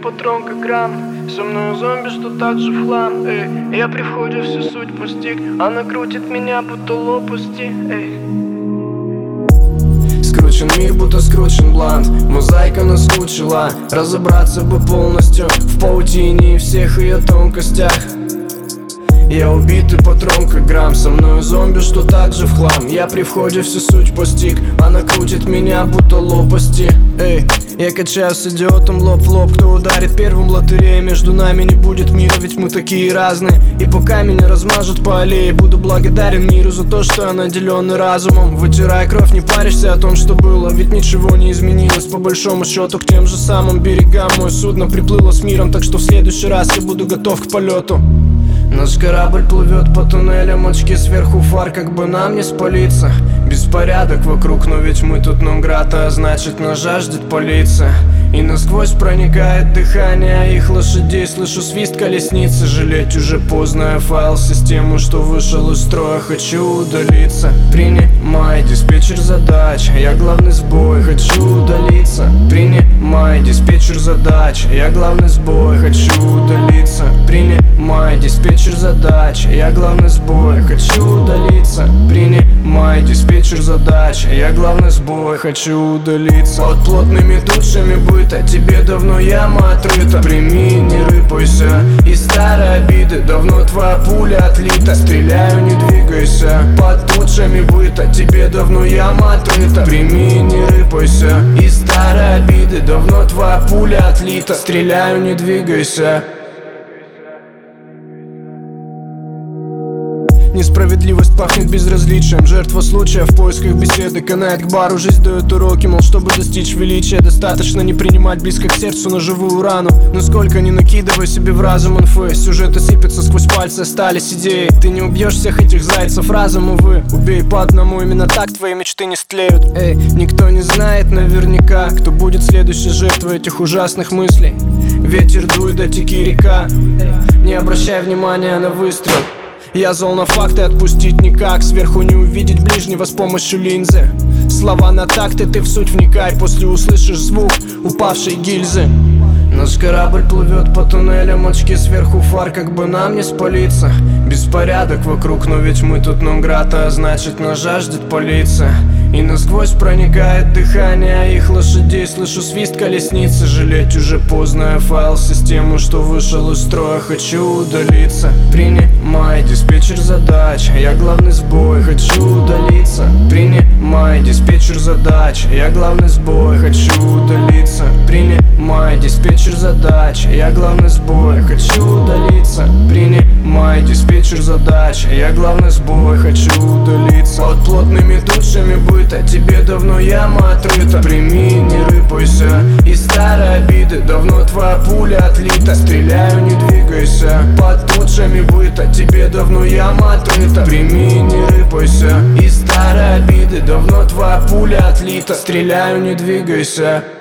патрон как грамм. Со мной зомби, что так же в хлам. Я при входе всю суть постиг. Она крутит меня, будто лопасти. Скручен мир, будто скручен блант. Мозаика наскучила. Разобраться бы полностью в паутине и всех ее тонкостях. Я убитый патрон как грамм. Со мной зомби, что так же в хлам. Я при входе всю суть постиг. Она крутит меня, будто лопасти. Я качаю с идиотом лоб в лоб. Кто ударит первым, лотерея. Между нами не будет мира, ведь мы такие разные. И пока меня размажут по аллее, буду благодарен миру за то, что я наделенный разумом. Вытирая кровь, не паришься о том, что было, ведь ничего не изменилось. По большому счету к тем же самым берегам мое судно приплыло с миром. Так что в следующий раз я буду готов к полету. Наш корабль плывет по туннелям, очки сверху фар, как бы нам не спалиться. Беспорядок вокруг, но ведь мы тут Нонграта, а значит нас жаждет полиция. И насквозь проникает дыхание их лошадей. Слышу свист колесницы, жалеть уже поздно. Я файл систему, что вышел из строя, хочу удалиться. Принимай диспетчер задач, я главный сбой, хочу удалиться. Принимай диспетчер задач, я главный сбой, хочу удалиться. Принимай диспетчер задач, я главный сбой, хочу удалиться. Принимай диспетчер задач, я главный сбой, хочу удалиться. Под плотными тучами быта тебе давно яма отрыта. Прими, не рыпайся, из старой обиды давно твоя пуля отлита. Стреляю, не двигайся, под тучами быта тебе давно яма отрыта. Прими, не рыпайся, из старой обиды давно твоя пуля отлита. Стреляю, не двигайся. Несправедливость пахнет безразличием. Жертва случая в поисках беседы канает к бару. Жизнь дает уроки, мол, чтобы достичь величия, достаточно не принимать близко к сердцу ножевую рану. Но сколько ни накидывай себе в разум инфы, сюжеты сыпятся сквозь пальцы, остались идеи. Ты не убьешь всех этих зайцев разом, увы. Убей по одному, именно так твои мечты не стлеют. Никто не знает наверняка, кто будет следующей жертвой этих ужасных мыслей. Ветер дует, да теки река. Не обращай внимания на выстрел. Я зол на факты, отпустить никак. Сверху не увидеть ближнего с помощью линзы. Слова на такты, ты в суть вникай. После услышишь звук упавшей гильзы. Наш корабль плывет по туннелям, очки сверху фар, как бы нам не спалиться. Беспорядок вокруг, но ведь мы тут Нонграта, а значит нас жаждет полиция. И насквозь проникает дыхание их лошадей. Слышу свист колесницы, жалеть уже поздно. Я файл систему, что вышел из строя, хочу удалиться. Принимай диспетчер задач, я главный сбой, хочу удалиться. Принимай диспетчер задач, я главный сбой, хочу удалиться. Принимай диспетчер задач, я главный сбой, хочу удалиться. Принимай диспетчер задач, я главный сбой, хочу удалиться. Под плотными тучами быта тебе давно яма отрыта. Прими, не рыпайся, из старой обиды давно твоя пуля отлита. Стреляю, не двигайся, под тучами быта тебе давно яма отрыта. Прими, не рыпайся, из старой обиды давно твоя пуля отлита. Стреляю, не двигайся.